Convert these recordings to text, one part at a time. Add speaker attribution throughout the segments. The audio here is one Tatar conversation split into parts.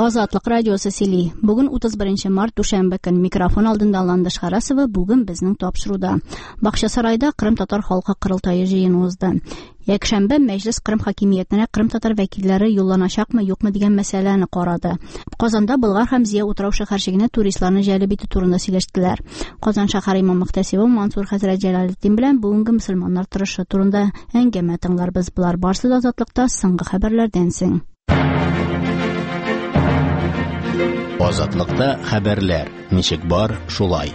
Speaker 1: Азатлык радиосы сөйли. Бүген 31 март дүшәмбе көн микрофон алдында Ландыш Харасова бүген безнең тапшыруда. Бакчасарайда Кырым-татар халкы кырылтайы җыены узды. Якшәмбе Мәҗлес Кырым хакимиятенә Кырым-татар вәкилләре юлланачакмы, юкмы дигән мәсьәләне карады. Казанда Болгар һәм Зия утрау шәһәрчегенә туристларны җәлеп итү турында сөйләштеләр. Казан шәһәр имам мөхтәсибе Мансур хәзрәт Җәлалетдин белән бүгенге мөселманнар тырышы турында әңгәмә тыңларбыз. Булар барсы да Азатлыкта соңгы хәбәрләрдән соң.
Speaker 2: Азатлыкта хәбәрләр. Ничек бар, шулай.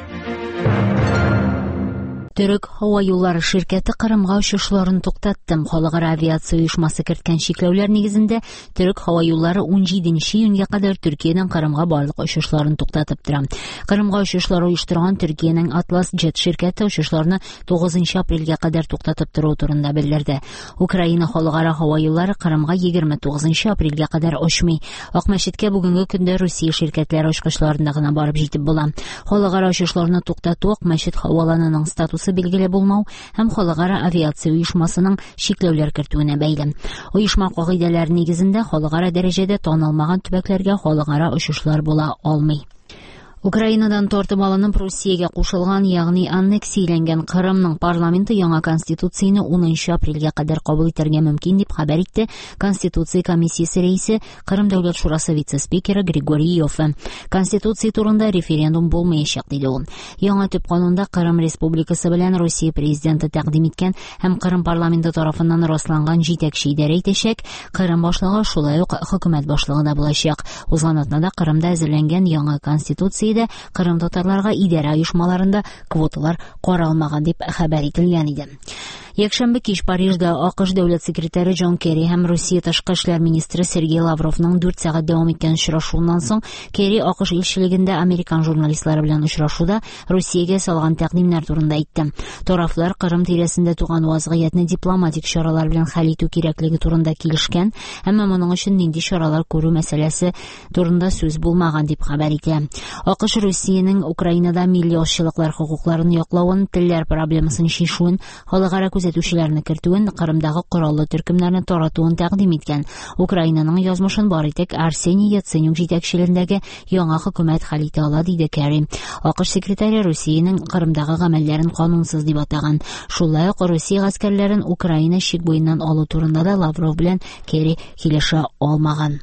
Speaker 3: Төрек һава юллары ширкәте Кырымга очышларын туктатты. Халыкара авиация оешмасы керткән чикләүләр нигезендә Төрек һава юллары 17 июньгә кадәр Төркиядән Кырымга барлык очышларын туктатып тора. Кырымга очышлар оештырган Төркиянең Атлас Джет ширкәте очышларны 9 апрельгә кадәр туктатып тору турында белдерде. Украина халыкара һава юллары Кырымга 29 апрельгә кадәр очмый. Ак мәчеткә бүгенге көндә Русия ширкәтләре очкычларында гына барып җитеп була. Халыкара очышларны туктату Ак мәчет һаваланының статусы билгеле булмау һәм халыкара авиация оешмасының чикләүләр кертүенә бәйле. Оешма кагыйдәләре нигезендә халыкара дәрәҗәдә танылмаган төбәкләргә халыкара очышлар була алмый. Украинадан тартып алынып Русиягә кушылган, ягъни аннексияләнгән Кырымның парламенты яңа конституцияне 10 апрельгә кадәр кабул итәргә мөмкин дип хәбәр итте Конституция комиссиясе рәисе, Кырым дәүләт шурасы вице-спикеры Григорий Йов. Конституция турында референдум булмаячак диде ул. Яңа төп канунда Кырым республикасы белән Русия президенты тәкъдим иткән һәм Кырым парламенты тарафыннан расланган җитәкче идарә итәчәк, Кырым башлыгы шулай ук хөкүмәт башлыгы да булачак. Узган атнада Кырымда әзерләнгән яңа конституция Кырым татарларга идарә оешмаларында квоталар каралмаган дип хәбәр ителгән иде. Якшәмбе кич Парижда АКШ дәүләт секретаре Джон Керри һәм Русия ташкы эшләр министры Сергей Лавровның 4 сәгать дәвам иткән очрашуыннан соң Керри АКШ илчелегендә американ журналистлары белән очрашуда Русиягә салган тәкъдимнәр турында әйтте. Тарафлар Кырым тирәсендә туган вазгыятьне дипломатик чаралар белән хәл итү кирәклеге турында килешкән, әмма моның өчен нинди чаралар күрү мәсьәләсе турында сүз булмаган дип хәбәр итә. АКШ Русиянең Украинада милли ашчылыклар хокукларын яклавын, телләр проблемасын чишүен, халыкара күзәтүчеләрне кертүен, Кырымдагы кораллы төркемнәрне таратуын тәкъдим иткән. Украинаның язмышын Баритек Арсений Яценюк җитәкчелегендәге яңа хөкүмәт хәл итә ала, диде Керри. АКШ секретаре Русиянең Кырымдагы гамәлләрен канунсыз дип атаган. Шулай ук Русия гаскәрләрен Украина чик буеннан алу турында да Лавров белән Керри килешә алмаган.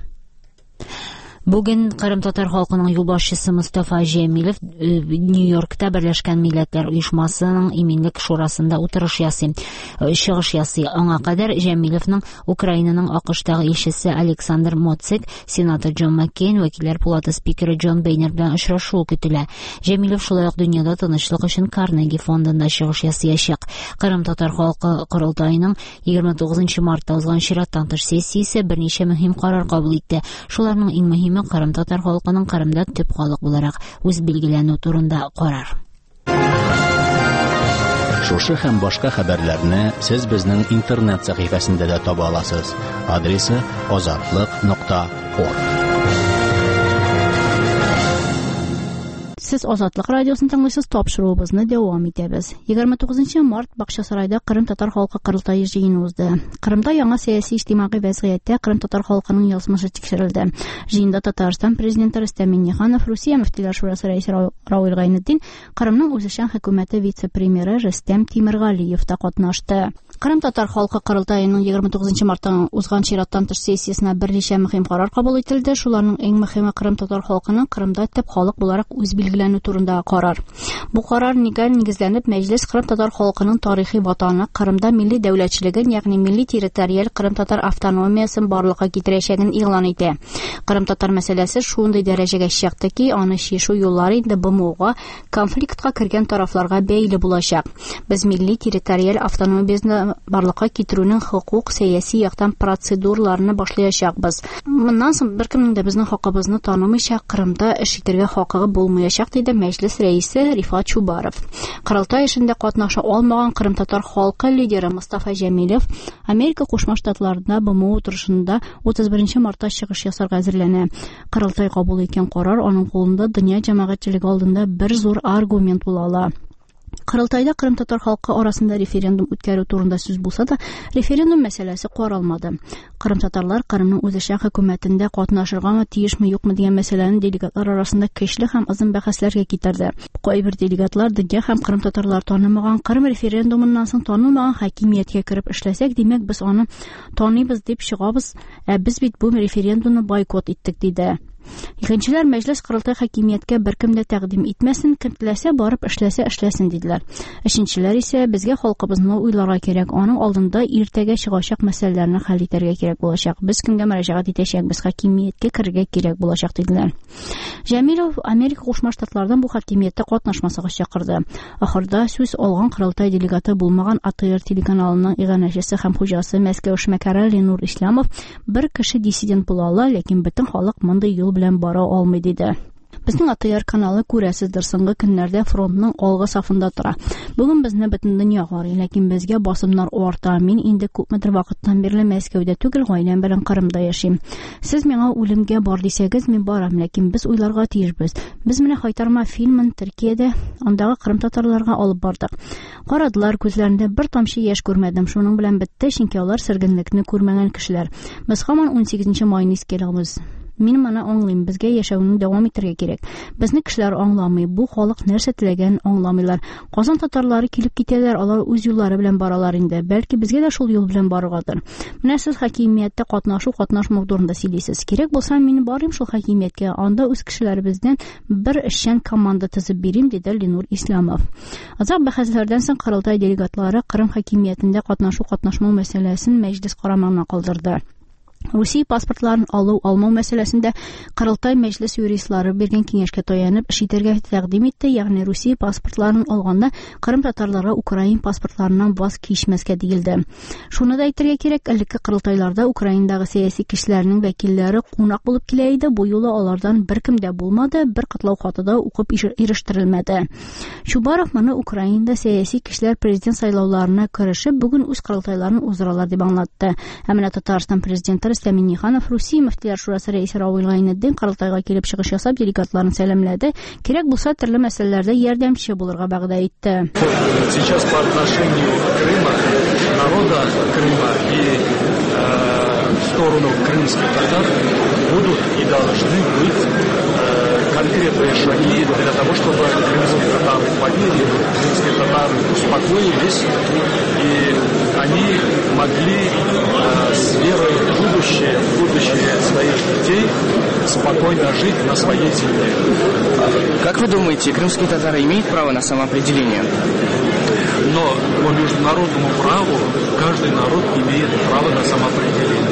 Speaker 3: Бүген Кырым татар халкының юлбашчысы Мустафа Җәмилев Нью-Йоркта Берләшкән Милләтләр оешмасының иминлек шурасында утырыш ясый. Чыгыш ясый. Аңа кадәр Җәмилевнең Украинаның АКШтагы илчесе Александр Моцик, сенатор Джон Маккейн, вәкилләр палаты спикеры Джон Бейнер белән очрашу көтелә. Җәмилев шулай ук дөньяда тынычлык өчен Карнеги фондында чыгыш ясаячак. Кырым татар халкы корылтайының 29 мартта узган чираттан тыш сессиясе берничә мөһим карар кабул итте. Шуларның иң мөһиме Кырым татар халкының Кырымда төп халык буларак үз билгеләнү турында карар.
Speaker 2: Шушы һәм башка хәбәрләрне сез безнең интернет сәхифәсендә дә таба аласыз. Адресы azatlyk.org.
Speaker 1: Сез Азатлык радиосын тыңлыйсыз, тапшыруыбызны дәвам итәбез. 29 март Бакчасарайда Кырым татар халкы кырылтайы җыены узды. Кырымда яңа сәяси иҗтимагый вазгыятьтә Кырым татар халкының язмышы тикшерелде. Җыенда Татарстан президенты Рөстәм Миңнеханов, Русия мөфтиләр шурасы рәисе Рауил Гайнетдин, Кырымның үзешчән хөкүмәте вице-премьеры Рөстәм Тимергалиев та катнашты. Кырым татар халкы кырылтайының 29 мартта узган чираттан тыш сессиясенә берничә мөһим карар кабул ителде. Шуларның иң мөһиме Кырым татар халкының Кырымда төп халык буларак үз билгеләнү турында карар. Бу карар нигезләнеп Мәҗлес Кырым татар халкының тарихи ватаны Кырымда милли дәүләтчелеген, ягъни милли территориаль Кырым татар автономиясын барлыкка китерәчәген игълан итә. Кырым татар мәсьәләсе шундый дәрәҗәгә чыкты ки, аны чишү юллары инде БМОга, конфликтка кергән тарафларга бәйле булачак. Без милли территориаль автономияны барлыкка китерүнең хукук, сәяси яктан процедураларны башлаячакбыз. Моннан соң беркемнең дә безнең хакыбызны танымыйча Кырымда эш итәргә хакы булмаячак, диде Мәҗлес рәисе Рифат Чубаров. Кырылтай эшендә катнаша алмаган Кырым татар халкы лидеры Мустафа Җәмилев Америка Кушма Штатларында БМО утырышында 31 мартта чыгыш ясарга әзерләнә. Кырылтай кабул иткән карар аның кулында дөнья җәмәгатьчелеге алдында бер зур аргумент була ала. Qurultayda Qrim tatar xalqı arasında referendum үткәрү турында сүз булса да, референдум мәсьәләсе каралмады. Qrim tatarlar Qrimның үзешчән хөкүмәтендә катнашырга тиешме юкмы дигән мәсьәләне делегатлар арасында көчле һәм озын бәхәсләргә китерде. Кайбер делегатлар дөнья һәм Qrim татарлар танымаган Qrim референдумыннан соң танылмаган хакимияткә кереп эшләсәк, димәк без аны таныйбыз дип чыгабыз, без бит бу референдумны бойкот иттек диде. Икенчеләр мәҗлес Qurultay хакимияткә беркем дә тәкъдим итмәсен, кем теләсә барып эшләсен диделәр. Өченчеләр исә безгә халкыбызны уйларга кирәк, аның алдында иртәгә чыгачак мәсьәләләрне хәл итәргә кирәк булачак. Без кемгә мөрәҗәгать итәчәкбез, хакимияткә керергә кирәк булачак диделәр. Җәмилов Америка Кушма Штатлардан бу хакимияттә катнашмасыга чакырды. Ахырда сүз алган Qurultay делегаты булмаган АТР телеканалының иганәчесе һәм хуҗасы Мәскәү эшмәкәре Ленур Исламов бер кеше диссидент була ала, ләкин бөтен халык мондый юл белән бара алмый диде. Безнең АТР каналы күрәсездер, соңгы көннәрдә фронтның алгы сафында тора. Бүген безне бөтен дөнья карый, ләкин безгә басымнар арта. Мин инде күпмедер вакыттан бирле Мәскәүдә түгел, гаиләм белән Кырымда яшим. Сез миңа үлемгә бар дисәгез, мин барам, ләкин без уйларга тиешбез. Без менә кайтарма фильмын Төркиядә, андагы Кырым татарларга алып бардык. Карадылар, күзләрендә бер тамчы яшь күрмәдем. Шуның белән бетте, чөнки алар сөргенлекне күрмәгән кешеләр. Без һаман 18 майны искәрәбез. Мин моны аңлыйм, безгә яшәүне дәвам итәргә кирәк. Безне кешеләр аңламый, бу халык нәрсә теләгән аңламыйлар. Казан татарлары килеп китәләр, алар үз юллары белән баралар инде. Бәлки безгә дә шул юл белән барыргадыр. Менә сез хакимияттә катнашмау турында сөйлисез. Кирәк булса, мин барыйм шул хакимияткә, анда үз кешеләребездән бер эшчән команда төзеп бирим, диде Ленур Исламов. Азак бәхәсләрдән соң Qurultay делегатлары Кырым хакимиятендә катнашмау мәсьәләсен мәҗлес карамагына калдырды. Русия паспортларын алу-алмау мәсьәләсендә Qurultay мәҗлес юристлары биргән киңәшкә таянып эш итәргә тәкъдим итте, ягъни Русия паспортларын алганда Кырым татарлары Украин паспортларыннан ваз кичмәскә диелде. Шуны да әйтергә кирәк, элекке Qurultaylarda Украиндагы сәяси кешеләрнең вәкилләре кунак булып килә иде, бу юлы алардан беркем дә булмады, бер кытлау хаты да укып ирештерелмәде. Чубаров моны Украинда сәяси кешеләр президент сайлауларына керешеп, бүген үз Qurultaylарын уздыралар дип аңлатты. Менә Татарстан президенты Рөстәм Миңнеханов Русия мөфтиләр шурасы рәисе Равил Гайнетдин Qurultayга килеп чыгыш ясап, делегатларын сәламләде. Кирәк булса, төрле мәсьәләләрдә ярдәмче булырга вәгъдә итте.
Speaker 4: Сейчас по отношению Крыма, народа Крыма и в сторону крымских татар будут и должны быть конкретные шаги для того, чтобы крымские татары поверили, крымские татары успокоились, и они могли с верой в будущее своих детей спокойно жить на своей земле.
Speaker 5: Как вы думаете, крымские татары имеют право на самоопределение?
Speaker 4: Но по международному праву каждый народ имеет право на самоопределение.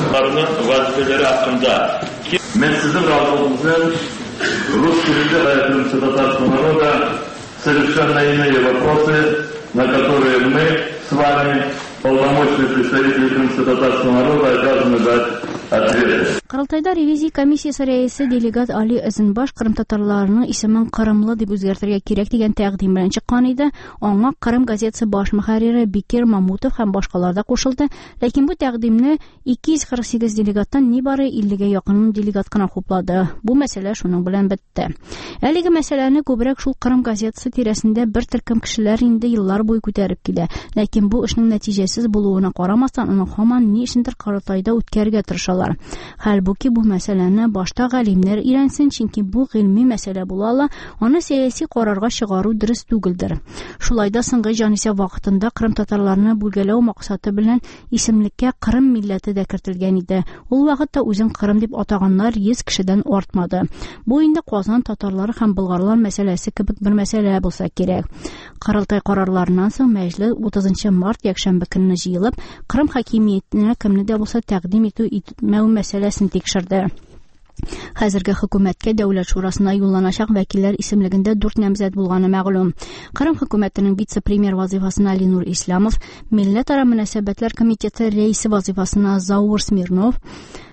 Speaker 6: Мен sizin разговором русский язык крымского татарского народа совершенно иные вопросы, на которые мы с вами, полномочные представители крымско-татарского народа, обязаны дать ответы.
Speaker 1: Qurultayda ревизия комиссиясе рәисе делегат Али Әзенбаш Кырым татарларының исемен Кырымлы дип үзгәртергә кирәк дигән тәкъдим белән чыккан иде. Аңа Кырым газетасы баш мөхәррире Бикер Мамутов һәм башкалар да кушылды. Ләкин бу тәкъдимне 248 делегаттан нибары 50гә якын делегат кына хуплады. Бу мәсьәлә шуның белән бетте. Әлеге мәсьәләне күбрәк шул Кырым газетасы тирәсендә бер төркем кешеләр инде еллар буе күтәреп килә. Ләкин бу эшнең нәтиҗәсез булуына карамастан, аны һаман ни өчендер Qurultayда үткәргә тырышалар. Хәлбуки бу мәсьәләне башта галимнәр өйрәнсен, чөнки бу гыйльми мәсьәлә була ала, аны сәяси карарга чыгару дөрес түгелдер. Шулай да соңгы җанисәп вакытында Кырым татарларны бүлгәләү максаты белән исемлеккә Кырым милләте дә кертелгән иде. Ул вакытта үзен Кырым дип атаганнар 100 кешедән артмады. Бу инде Казан татарлары һәм болгарлар мәсьәләсе кебек бер мәсьәлә булса кирәк. Qurultay карарларыннан соң мәҗлес 30 март якшәмбе көнне җыелып, Кырым хакимиятенә кемне дә булса тәкъдим итмәү мәсьәләсен тикшерде. Хәзерге хөкүмәткә дәүләт шурасына юлланачак вәкилләр исемлегендә 4 намзәт булганы мәгълүм. Кырым хөкүмәтенең вице-премьер вазифасына Ленур Исламов, Милләтара мөнәсәбәтләр комитеты рәисе вазифасына Заур Смирнов,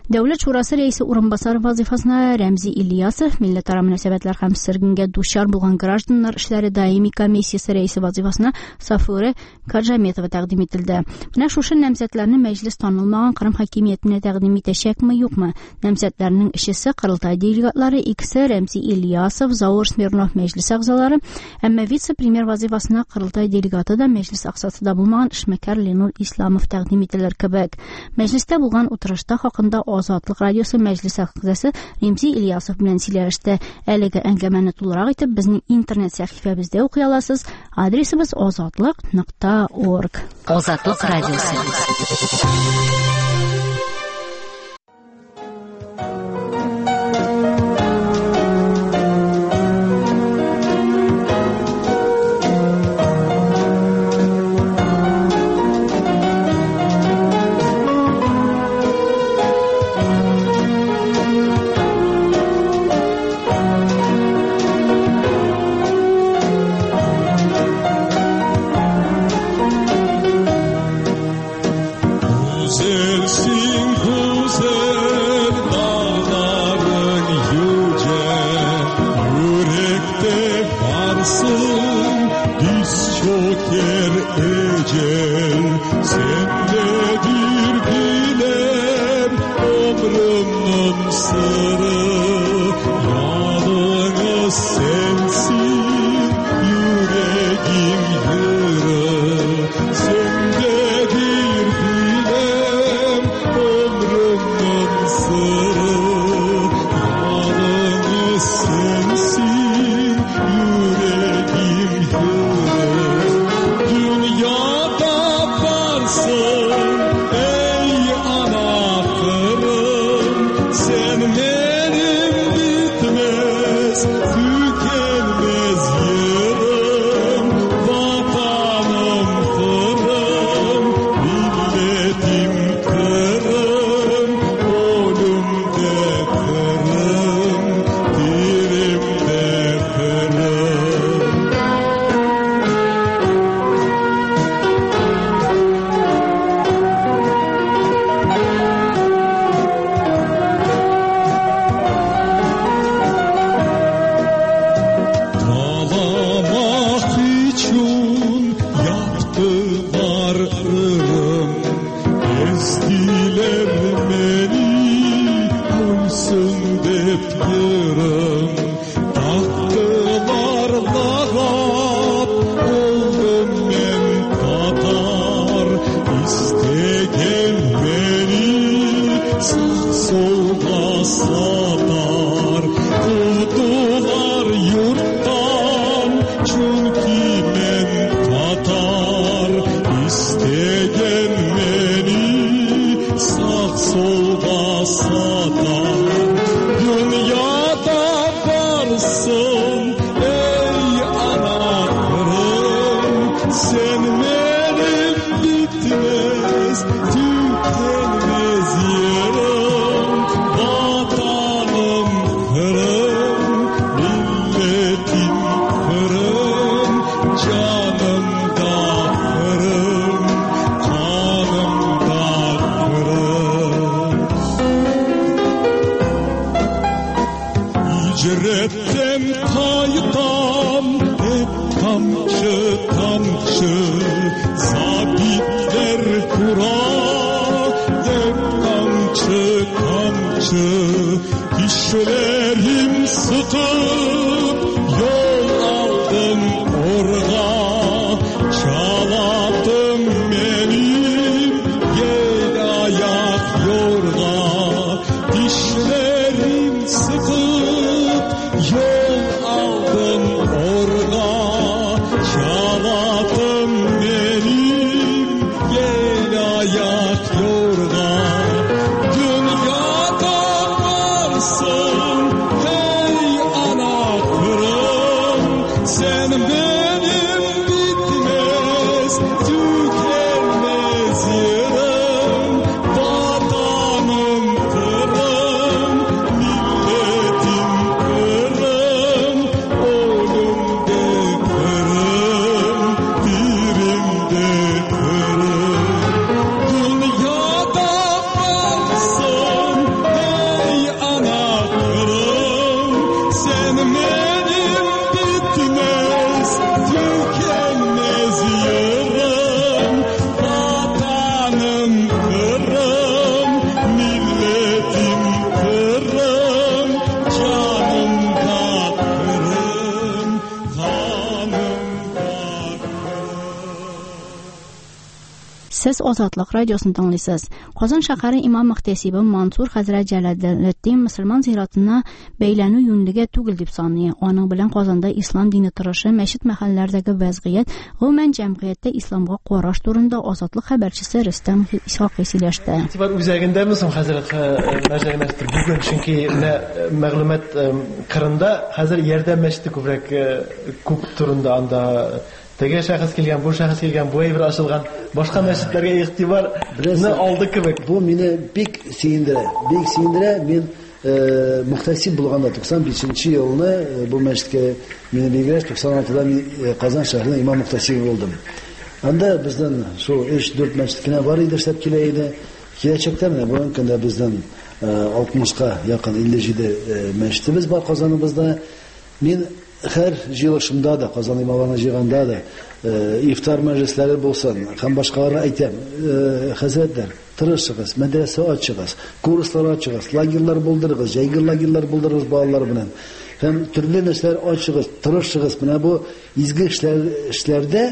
Speaker 1: Devlet Şurası reisi orunbasarı vazifasına Remzi İlyasov Milletara Münasebetler hem sırgınga duşar bulgan grajdanlar işleri daimi komissiyası reisi vazifasına Safure Kajametova təqdim etildi. Buna şuşun nəmzətlərini məclis tanılmağın Qırım hakimiyyətinə təqdim etəşəkmi yoxmu? Nəmzətlərinin işisi Qırıltay delegatları ikisi Remzi İlyasov, Zaur Smirnov meclis ağzaları, əmmə vitse-premier vazifasına Qırıltay delegatı da meclis ağzası da bulmağın işməkar Lenur İslamov təqdim edilir kəbək. Məclisdə bulğan oturuşda haqqında Azadlıq Radiosu məclis ağzası Remzi İlyasov bilən silərişdə əliqə əngəməni tularaq etib bizning internet səhifəmizdə oxuya alasınız. Adresimiz azadlıq.org.
Speaker 3: Azadlıq Radiosu.
Speaker 7: Dünyada varsın, hey ana kırım.
Speaker 1: Ozodlik radiosini dinleysiz. Qozon shahari imom muhtasibi Mansur Hazrat Jaloliddin musulmon ziyoratini beylanu yönlüge tugul deb sanıyor. Onun bilan Qozonda islom dini turishi, masjid mahallalardagi vaziyat, umuman jamiyatda islomga qarash turida Ozodlik xabarchisi Rustam Isoqiy silashdi.
Speaker 7: E'tibor o'zagindamisiz Hazrat majlisda bugun chunki ma'lumot Qrimda hozir yerda masjid ko'p turunda anda Tege şahıs kelgan, bu şahıs kelgan, bu evre açılgan, başka mescidlerge ihtibar ne aldı kibek.
Speaker 8: Bu meni bek seyindire, men muhtasib bulganda 95 yılını bu mescidge meni belgilash 96'da Qozon shahrida imom muhtasibi oldum. Anda bizden şu 3-4 mescidkine var idi, işlep keleydi. Gelecekte mi? Bu önkünde bizden 60'a yakın 57 mescidimiz var Qozonimizda. Men her jilışımda da, Qozon imamlarına jiganda da iftar meclisleri bolsun, hem başkalarına aytam, hazretler, tırışıgız, medrese açıgız, kurslar açıgız, lagerler buldurğuz, jaygır lagerler buldurğuz bağlar bilen. Hem türlü nesler açıgız, tırışıgız, buna bu izgi işlerde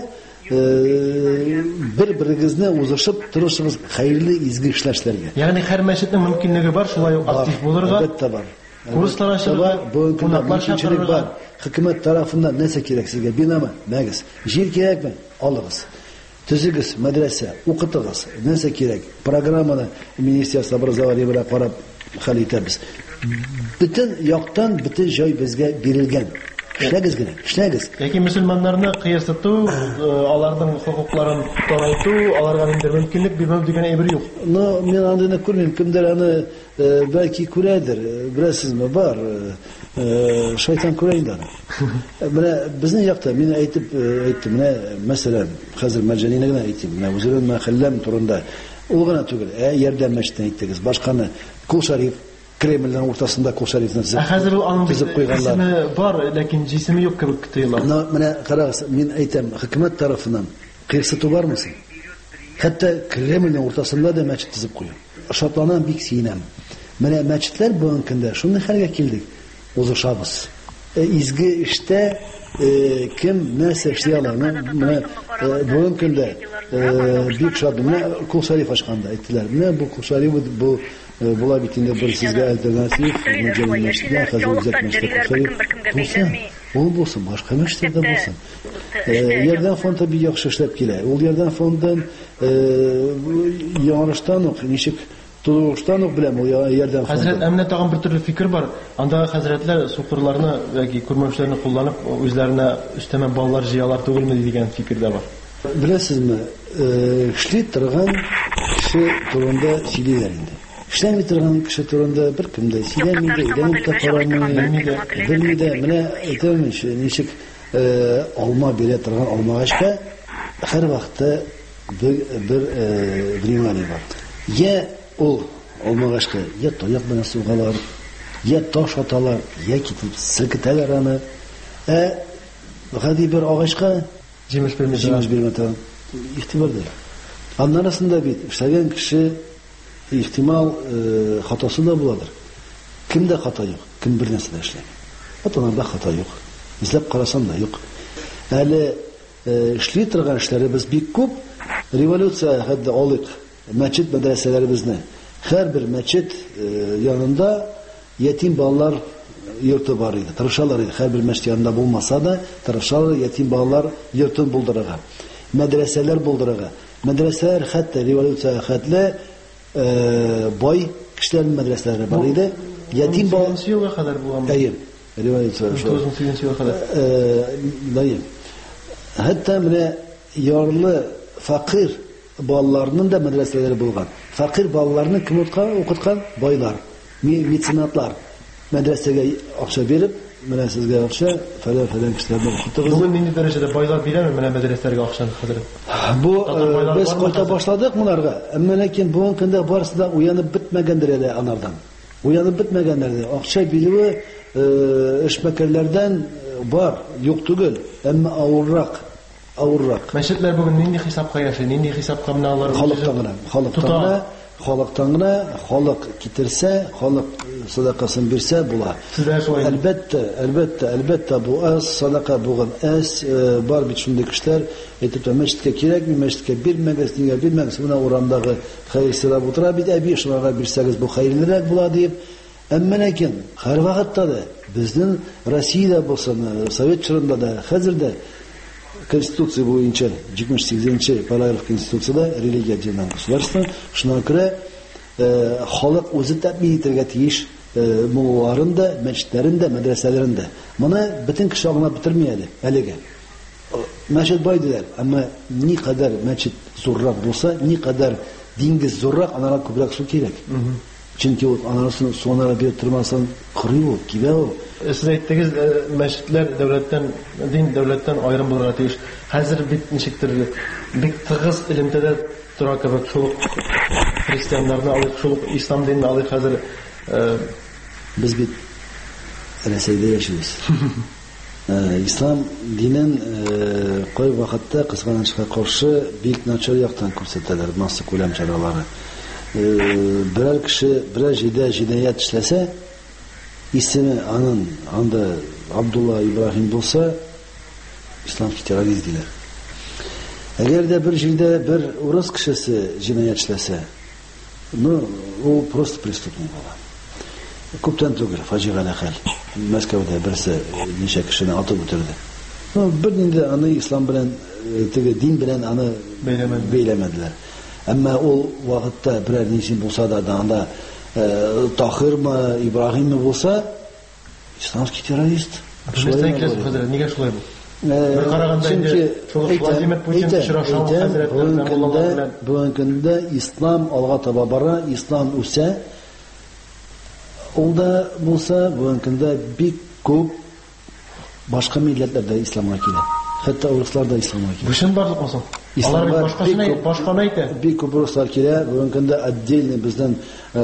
Speaker 8: bir-birigizni uzışıp tırışıgız, hayırlı izgi işlerlerge.
Speaker 7: Yani her meşridin mümkünlüğü var, şulay aktif bulurga.
Speaker 8: Elbette var.
Speaker 7: Kurslar açılır, konaklar şartlarır.
Speaker 8: Var. Hükümet tarafından neyse gerek sizge binama, megiz. Jir gerek mi? Alığız. Tüzügüz, medrese, okutuğuz. Neyse gerek. Programını Ministerstvo образования bilen qarab xalitemiz. Bütün yaktan, bütün joy bizge berilgen. İşlegiz gerek, işlegiz.
Speaker 7: Peki Müslümanlarını kıyasıtı, alardan hukuklarını toraytı, alarga mümkünlük bilmem degene ebir yok.
Speaker 8: No, men andını kurmayayım. Kimdir hani belki kuredir. Bilasizmi var. Şeytan kureyindan. Bizning yoqda men aytdim, mesela hozir Marjaninaga aytdim. Men o'zim mahallem turunda o'g'ana tugul, yerdan masjiddan aytdingiz. Boshqani Kul Sharif Kreml'nin ortasında Kul Sharifni
Speaker 7: chizib qo'yganlar. Ismi bor, lekin jismi yo'q deb tuyular.
Speaker 8: Mana qarag'siz, men aytam, hukumat tarafidan qiysati bormisin? Hatta Kreml'nin ortasında da masjid chizib qo'ygan. Şatlanan bik sinem. Mana masjidlar bu kunda shunday halga keldik. Uzuşabız. İzgi işte kim neyse işleyenlerine bugün günde büyük şadımla Kul Sharif açkanda ettiler. Bu Kul Sharif bu bula bittiğinde bir sizge alternatif mücadele meşgullar hazır düzeltmişler Kul Sharif bulsa o bulsun başka meşgulde bulsun. Yerden fon tabi yaxşı işlep kele. O yerden fondan yanlıştan ok nişik Tuğuştan ok bilem o yerden fondan.
Speaker 7: Hazret emne tağın bir türlü fikir var. Anda hazretler sukurlarını ve kurmamışlarını kullanıp üzerine üsteme ballar jiyalar doğulmadı degen fikir de var.
Speaker 8: Bilasizmi? İşli turgan kişi turunda sililerinde. İşlemi turgan kişi turunda bir kimde silemiydi, ilenip de paramayı bilmiydi. Mine etemiş nişik olma bile turgan olma aşka her vakti bir bilimani var. Ya ol olmağaçka ya toyak bilan suvgalar, ya tosh atalar, ya kitib silkitalar ana. Hadi bir ağaçka
Speaker 7: Jimiş
Speaker 8: bilmeden ihtibardır. Anlar arasında bir işleyen kişi ihtimal hatası da buladır. Kimde hata yok? Kim bir nesne işleyen? Hatanlarda hata yok. İzlep karasan da yok. Hali işleyip durgan işleri biz bir kup revolüsiya haddi alık. Meçit medreselerimizde her bir meçit yanında yetim ballar yurtu var idi. Tırışalar idi. Her bir meçit yanında bulmasa da tırışalar yetim ballar yurtun bulduraga. Medreseler bulduraga. Medreseler hatta revolüsiya hatta boy kişilerin medreseleri var idi. Yetim ballar
Speaker 7: yıla kadar bu ama.
Speaker 8: Hayır. Revolüsiya şu.
Speaker 7: 98 yıla kadar.
Speaker 8: Dayım. Hatta bile yarlı fakir ballarının da medreseleri bulgan. Fakir ballarını kim okutkan? Boylar, mecenatlar. Medresege akça verip, medresege akça falan kişilerden okuttuğuz.
Speaker 7: Bugün neydi derecede boylar bilir mi medreselerge akçanı kıdırıp?
Speaker 8: Bu biz koyta başladık bunlarga. Ama lakin bugün kında barısı da uyanıp bitmegendir ele anardan. Uyanıp bitmegenlerdi. Akça bilivi işmekerlerden var, yok tugul. Ama ağırrak. Meşritler bugün nindi hesapka yaşay, nindi hesapka binalar halktan халыктан гына, халык китерсә, халык садакасын бирсә була. Әлбәттә бу аз садака булган аз бар бит шундый кешеләр әйтеп тә мәчеткә кирәкми, мәчеткә бирмәгез, нигә бирмәгез, менә урамдагы хәйрсилар утыра бит, әби шуларга бирсәгез бу хәерлерәк була дип. Әмма ләкин һәр вакытта да безнең Россиядә булсын, Совет чорында да, хәзер дә Конституция буенча 78-нче параграф Конституциядә религия динен государство, шуңа күрә халык үзе тәэмин итәргә тиеш мулларында, мәчетләрендә, мәдрәсәләрендә. Моны бөтен кеше аңлап бетерми әлегә. Мәчет бай диләр, әмма ни кадәр мәчет зуррак булса, ни кадәр диңгез зуррак, анара күбрәк су кирәк. Чөнки ул анасын суына биреп тормасан, кырый ул, кибә ул.
Speaker 7: Siz әйттегез, мәчетләр дин дәүләттән аерым булырга тиеш. Хәзер бит ничектер бик тыгыз элемтәдә тора кебек шул христианнарны алып, шул ислам динен алып хәзер
Speaker 8: без бит Рәсәйдә яшибез. Ислам динен кай вакытта кызганычка каршы бик начар яктан күрсәтәләр, масса күләм чаралары. Берәр кеше берәр җинаять эшләсә, исеме анда Абдулла Ибрахим булса, исламский террорист диләр. Әгәр дә бер җирдә бер урыс кешесе җинаять эшләсә, ул просто преступник була. Күптән түгел, фаҗигале хәл. Мәскәүдә берсе ничә кешене атып үтерде. Бер инде аны ислам белән, теге дин белән аны бәйләмәделәр. Әмма ул вакытта берәр ничә булса да анда Тахирмы, Ибрахиммы булса, исламский террорист.
Speaker 7: Нигә шулай бу? Бер караганда инде Владимир Путин очрашуы хәзрәтләреннән
Speaker 8: бүгенге көндә ислам алга таба бара, ислам үсә. Ул да булса, бүгенге көндә бик күп башка милләтләрдә исламга килә. Хәтта урыслар да исламга килә.
Speaker 7: Бушын барлык булсын. Алар башканы әйтә.
Speaker 8: Бик күп урыслар килә, бүгенге көндә отдельный бездән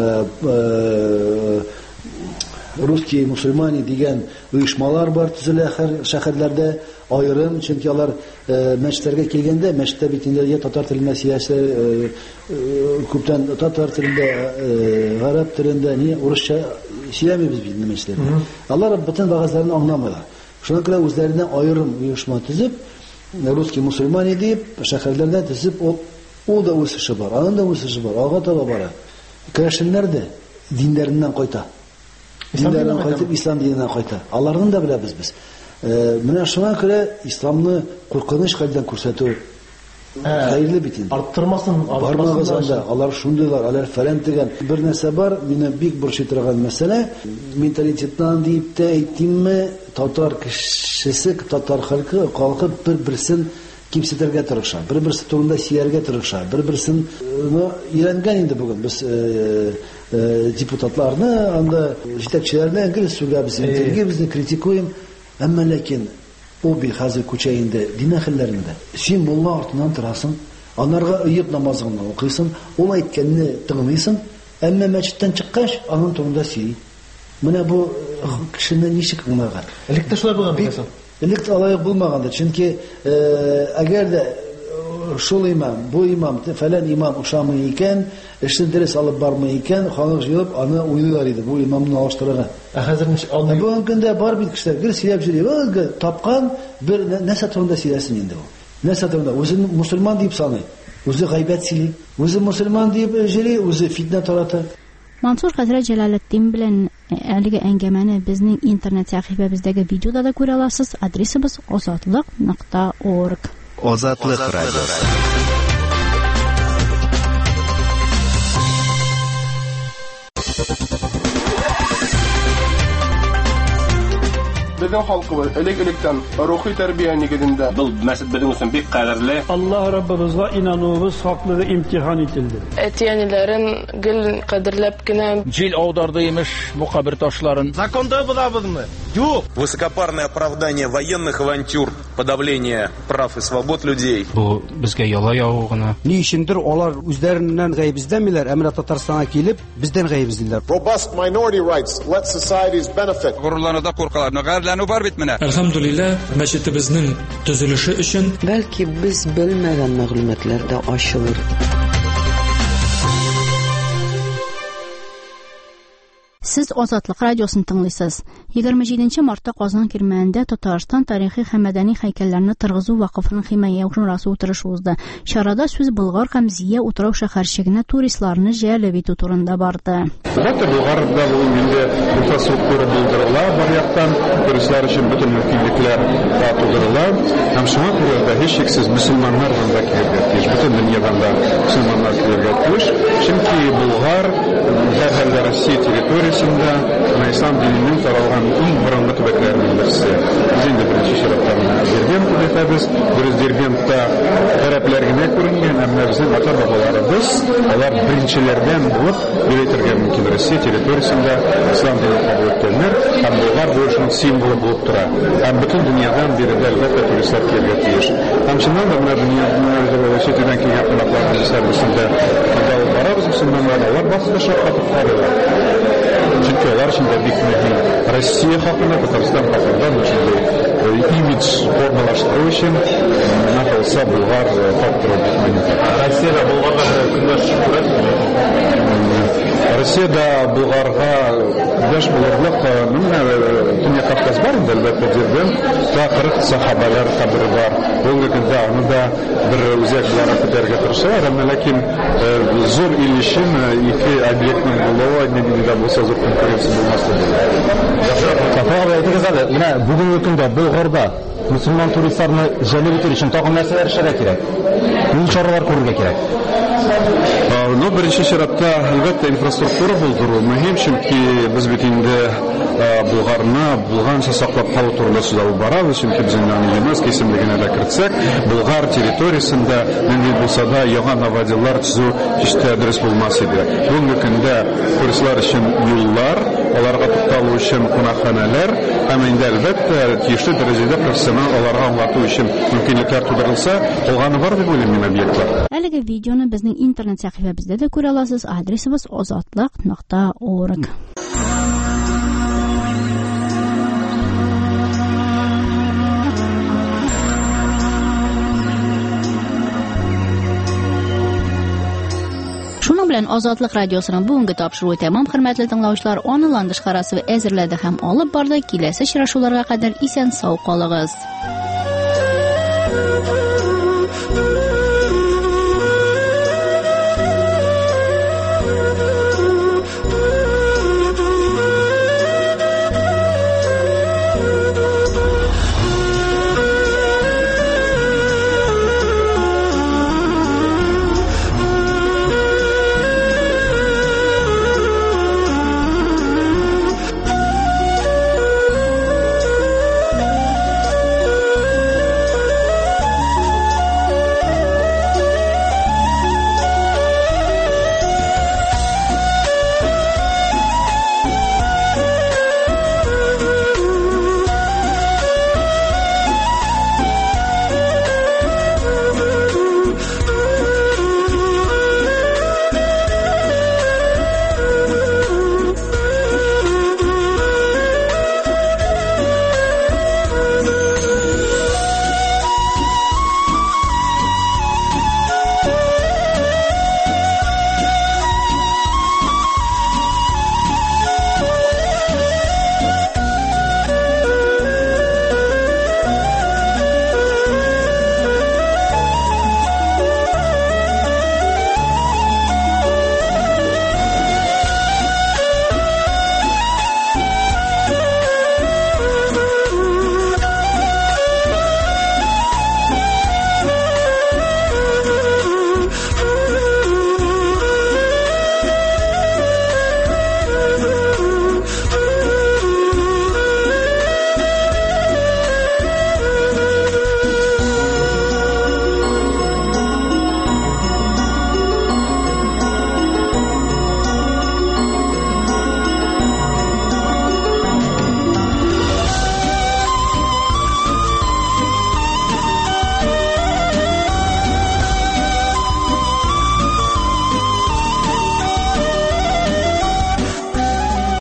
Speaker 8: русские мусульмане дигән оешмалар бар төзелә һәр шәһәрләрдә аерым, чөнки алар мәчетләргә килгәндә, мәчеттә бит инде я татар телендә сөйләсә, күптән татар телендә, гарәп телендә, ни урысча сөйләмибез бит мәчетләрдә. Алар бөтен вәгазьләрне аңламыйлар. Шуңа күрә үзләренә аерым оешма төзеп, русский мусульмане дип шәһәрләрдә төзеп, ул да үсеше бар, аның да үсеше бар, алга таба бара. Керәшеннәр дә динләреннән кайта. Динләреннән кайтып ислам диненә кайта. Аларны да беләбез без. Менә шуңа күрә исламны куркыныч хәлдән күрсәтү хәерле бит инде.
Speaker 7: Арттырмасын,
Speaker 8: бармагыз анда. Алар шундыйлар, алар фәлән дигән бер нәрсә бар, мине бик борчый торган мәсьәлә. Менталитеттан дип тә әйтимме, татар кешесе, татар халкы бер-берсен кимсетергә тырыша, бер-берсе турында сөяргә тырыша, бер-берсен өйрәнгән инде бүген без депутатларны, анда җитәкчеләрне әңгәмә сөйләбез, безне критикуем, әмма ләкин ул бит хәзер күчә инде дин әһелләрендә. Син мулла артыннан торасың, анарга ыеп намазыңны укыйсың, ул әйткәнне тыңлыйсың, әмма мәчеттән чыккач, аның турында сөй. Менә бу кешене ничек аңлаган?
Speaker 7: Элек тә шулай булган бит.
Speaker 8: Элек алай булмаганда, чөнки әгәр дә шул имам, бу имам, фәлән имам ошамый икән, эшен дөрес алып бармый икән, халык җыелып аны уйлыйлар иде, бу имамны алыштырырга.
Speaker 7: Хәзер
Speaker 8: бүгенге көндә бар бит кешеләр, гел сөйләп йөри, тапкан бер нәрсә турында сөйләсен инде ул. Нәрсә турында? Үзе мусульман дип саный, үзе гайбәт сөйли, үзе мусульман дип йөри, үзе фитнә тарата.
Speaker 1: Мансур хәзрәт Җәләлетдин белән әлеге әңгәмәне безнең интернет сәхифәбездәге видеода да күрә аласыз. Адресыбыз azatlык.org.
Speaker 2: Азатлык радиосы.
Speaker 9: Безнең халкыбыз элек-электән рухи тәрбия нигезендә.
Speaker 10: Бу мәсәл безнең өчен бик кадерле.
Speaker 11: Аллаһ Раббыбызга инануыбыз хаклыгы имтихан ителде.
Speaker 12: Әтиәниләрен гел кадерләп кенә
Speaker 10: Җил аударды имеш бу кабер ташларын.
Speaker 9: Законда булабызмы? Юк.
Speaker 13: Высокопарное оправдание военных авантюр, подавление прав и свобод людей.
Speaker 10: Бу безгә яла яу гына.
Speaker 14: Ни өчендер алар үзләреннән гаебиздәмиләр, әмма Татарстанга килеп, бездән гаебиздиләр.
Speaker 15: Robust minority rights let societies benefit.
Speaker 16: Горурлануда куркалар. Бар бит менә.
Speaker 17: Әлхәмдулилlah, мәчетебезнең төзелеше өчен
Speaker 18: бәлки без белмәгән мәгълүматлар да ачылыр.
Speaker 1: Siz Ozodlik radiosini tinglaysiz. 27 martda Qozon Kirmanida Tatariston tarixiy һәм мәдәни һәйкәлләрне торгызу вакыфының химия шурасы утырышы узды. Шарада сүз Болгар һәм Зия утрау шәһәрчегенә туристларны җәлеп итү турында барды.
Speaker 18: Болгарда бу инде инфраструктура булдырыла, бар яктан туристлар өчен бөтен мөмкинлекләр тудырыла. Һәм шуңа күрә дә һичшиксез мөселманнар да килергә тиеш, бөтен дөньядан да мөселманнар килергә тиеш. Чөнки Болгар һәр Россия территориясендә ислам диненең таралган иң борынгы төбәкләренең берсе. Без инде беренче чиратта Дербент төбәгебез, Дербентта гарәпләр генә күренгән, әмма безнең ата-бабаларыбыз алар беренчеләрдән булып йөртергә мөмкин Россия территориясендә ислам динен кабул иткәннәр, һәм Болгар бу эшнең символы булып тора. Һәм бөтен дөньядан биредә әлбәттә туристлар килергә тиеш. Һәм шуннан да менә дөньяда читтән килгән кунакларның сәрвисендә барабыз, мөселманнар алар башка шәһәрләргә карыйлар. Чөнки алар өчен дә бик мөһим. Россия хакында, Татарстан хакында имидж формалаштыру өчен нахалса Болгар факторы бик мөһим.
Speaker 6: Россиядә Болгарга көндәш күрәсезме?
Speaker 18: Россиядә Болгарга көндәш булырлык Төньяк Кавказ бар инде, әлбәттә Дербентта 40 сахабалар кабере бар. Бүгенге көндә аны да бер үзәк белән күтәрергә тырышалар, әмма ләкин зур ил өчен ике объектның булуы нигездә булса зур конкуренция булмаслык.
Speaker 19: Менә бүгенге көндә Болгарда мөселман туристларны җәлеп итү өчен тагын нәрсәләр эшләргә кирәк? Нинди чаралар күрергә кирәк?
Speaker 18: Ну, беренче чиратта әлбәттә инфраструктура булдыру мөһим, чөнки без бит инде Болгарны булганча саклап калу турында сүз алып барабыз, чөнки без аны ЮНЕСКО исемлегенә дә кертсәк, Болгар территориясендә нинди булса да яңа новоделлар төзү һич тә дөрес булмас иде. Бүгенге көндә туристлар өчен юллар, аларга тукталу өчен кунакханәләр, һәм инде әлбәттә тиешле дәрәҗәдә профессионал аларга аңлату өчен мөмкинлекләр тудырылса, калганы бар дип уйлыйм мин объектлар.
Speaker 1: Әлеге видеоны безнең интернет сәхифәбездә дә күрә аласыз. Адресыбыз ozodlik.org. Шуның белән Озодлык радиосының бүгенге тапшыруы тәмам, хөрмәтле тыңлаучылар. Аны ландыш карасы әзерләде һәм алып барды. Киләсе очрашуларга кадәр исән сау калыгыз.